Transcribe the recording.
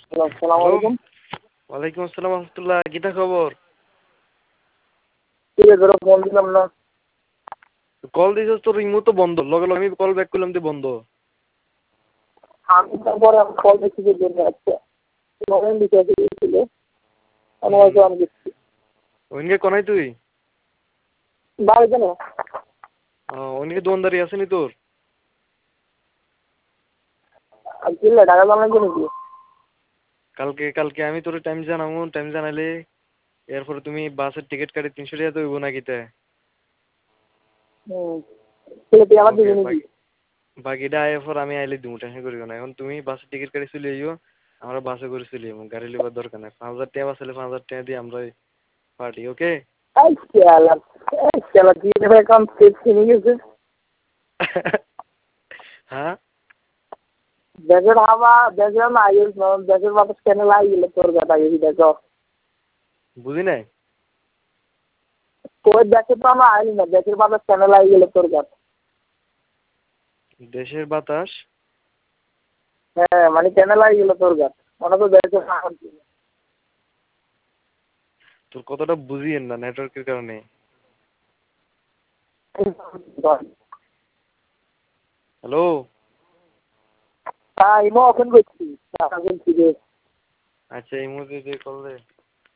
আসসালামু হ্যালো, আলাইকুম। ওয়ালাইকুম আসসালাম রহমতুল্লাহ। কিতা খবর? কি রে তোরা ফোন দিলাম না? কল দিছিস তোর রিমো তো বন্ধ, লগে লগে আমি কল ব্যাক করলাম তো বন্ধ। আমি তারপরে আমি কল দেখছি যে জন্য আচ্ছা মনে দিতে ছিল আমি হুম, হয়তো আমি দেখছি ওইনকে কোনায় তুই? বাড়ি কেন ওইনকে দোকানদারি আছে নি তোর? আর কিনলে টাকা জানলেন তো নাকি? কালকে কালকে আমি তোর টাইম জানাবো, টাইম জানাইলে এরপরে তুমি বাসের টিকিট কাটি 300 টাকা তো হইব না কিতা? ছেলে তুই আবার ওকে, দিবি নাকি? বাকিটা এরপর আমি আইলে দিমু, টেনশন করিও না। এখন তুমি বাসের টিকিট কাটি চলে আইও, আমরা বাসে করে চলে যাবো, গাড়ি লিবার দরকার নাই। 5,000 টাকা বাঁচলে 5,000 টাকা দিয়ে আমরা পার্টি। ওকে? এই খেলা কি অ্যাকাউন্ট সেট কিনে গেছে হ্যাঁ, দেশের হাওয়া দেশের না দেশের বাতাস কেন লাগি গেলে তোর কথা গেছি দেখো বুঝি নাই। তোর দেশে তো আমরা আইনি না দেশের বাতাস কেন লাগি গেলে তোর কথা দেশের বাতাস? হ্যাঁ মানে কেন লাগি গেল তোর কথা মনে তো দেশের তোর কথাটা বুঝিয়েন না নেটওয়ার্কের কারণে। হ্যালো, হ্যাঁ ইমো ওপেন করছি টাকা বলছি যে আচ্ছা এই মুহূর্তে যে কল দে।